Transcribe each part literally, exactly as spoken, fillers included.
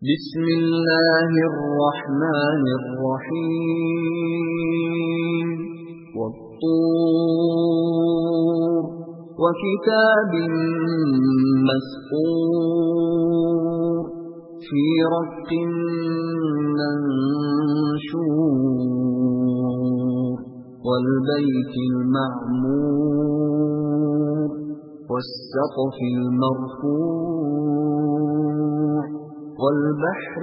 بسم الله الرحمن الرحيم والطور وكتاب مسطور في رق منشور والبيت المعمور والسقف المرفوع والبحر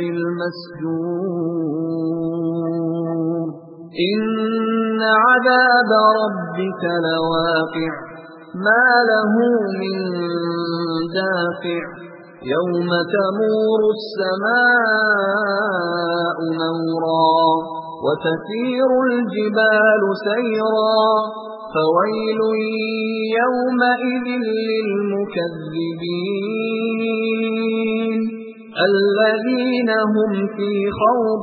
المسجور إن عذاب ربك لواقع ما له من دافع يوم تمور السماء مورا وتسير الجبال سيرا فويل يومئذ للمكذبين الذين هم في خوض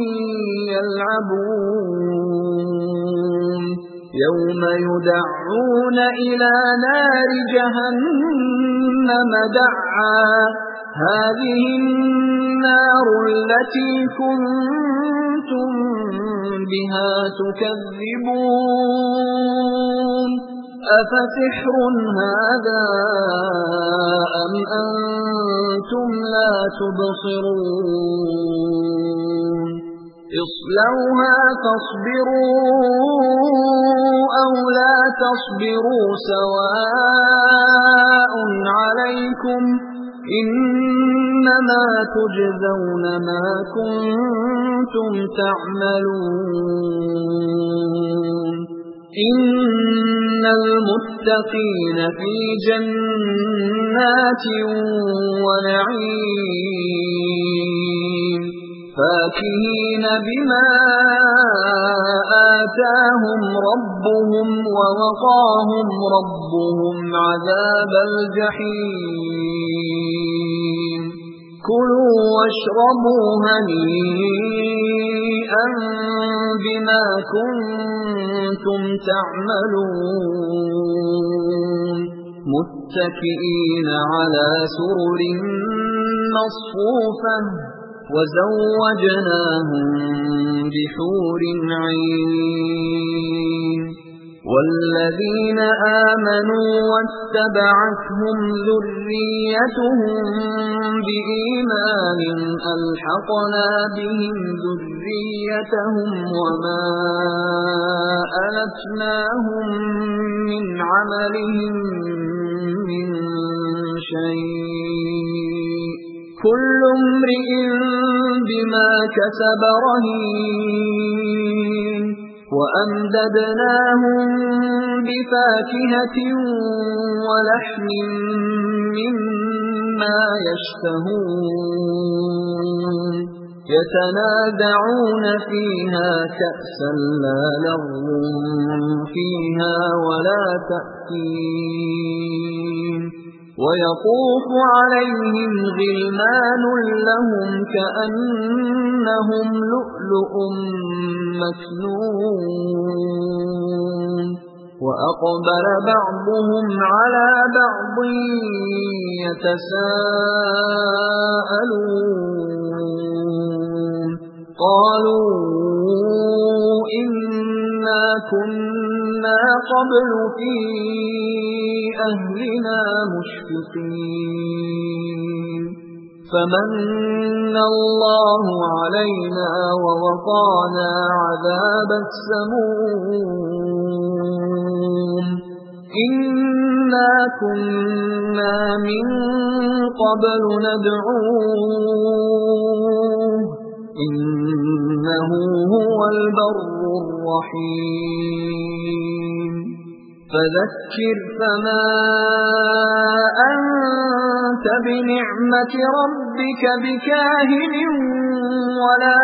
يلعبون يوم يدعون إلى نار جهنم دعا هذه النار التي كنتم بها تكذبون أفسحر هذا أم أنتم لا تبصرون اصلوها فاصبروا أو لا تصبروا سواء عليكم إنما تجزون ما كنتم تعملون إن المتقين في جنات ونعيم فاكهين بما آتاهم ربهم ووقاهم ربهم عذاب الجحيم كلوا واشربوا هنيئا بما كنتم تعملون متكئين على سرر مصفوفة وزوجناهم بحور عين والذين آمنوا واتبعتهم ذريتهم بإيمان ألحقنا بهم ذريتهم وما ألتناهم من عملهم من شيء كل امرئ بما كسب رهين وأمددناهم بفاكهة ولحم مما يشتهون يتنازعون فيها كأسا لا لغو فيها ولا تأثيم ويطوف عليهم غلمان لهم كأنهم لؤلؤ مكنون وأقبل بعضهم على بعض يتساءلون قالوا إنا كنا قبل في أهلنا مشفقين فمن الله علينا ووقانا عذاب السموم إنا كنا من قبل ندعوه إنه هو البر الرحيم فذكر فما أنت بنعمة ربك بكاهن ولا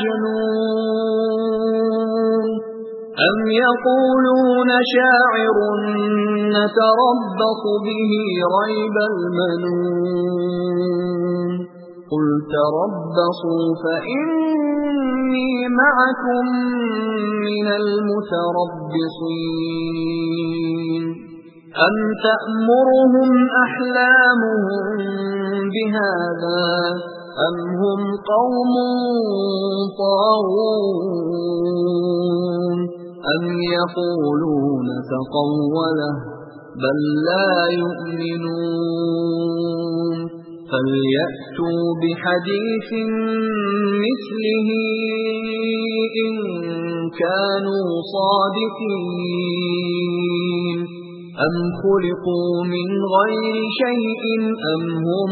مجنون أم يقولون شاعر نتربص به ريب المنون قل تربصوا فإني معكم من المتربصين أم تأمرهم أحلامهم بهذا أم هم قوم طاغون أم يقولون تقوله بل لا يؤمنون فليأتوا بحديث مثله إن كانوا صادقين أم خلقوا من غير شيء أم هم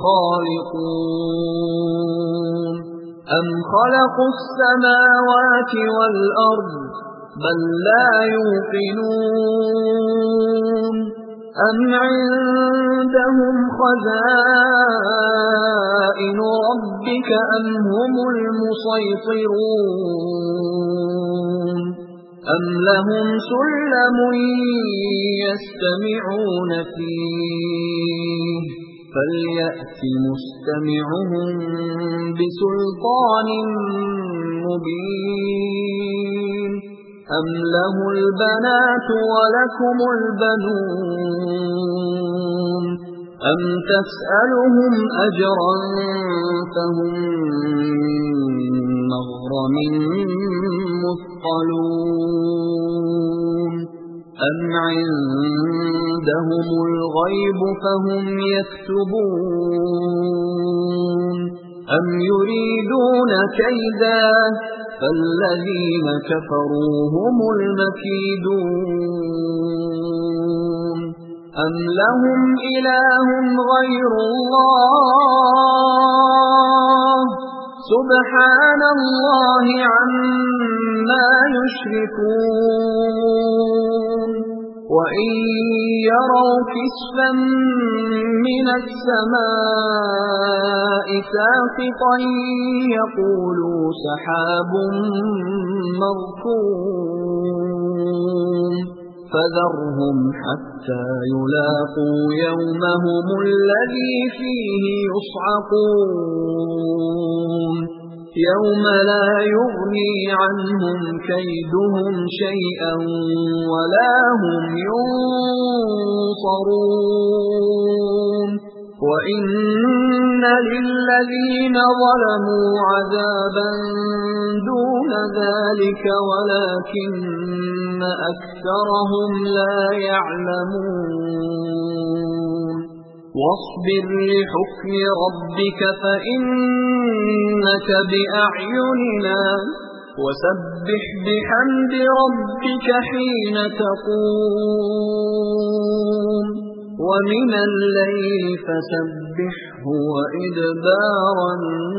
الخالقون أم خلقوا السماوات والأرض بل لا يوقنون أم عندهم خزائن ربك أم هم المسيطرون أم لهم سلم يستمعون فيه فليأت مستمعهم بسلطان مبين أم له البنات ولكم البنون أم تسألهم أجرا فهم مغرم مثقلون أم عندهم الغيب فهم يكتبون أم يريدون كيدا فالذين كفروا هم المكيدون أم لهم إله غير الله سبحان الله عما يشركون وإن يروا كسفا من السماء ساقطا يقولوا سحاب مركوم فذرهم حتى يلاقوا يومهم الذي فيه يصعقون يوم لا يغني عنهم كيدهم شيئا ولا هم ينصرون وإن للذين ظلموا عذابا دون ذلك ولكن أكثرهم لا يعلمون واصبر لحكم ربك فإنك بأعيننا وسبح بحمد ربك حين تقوم ومن الليل فسبحه وإدبار النجوم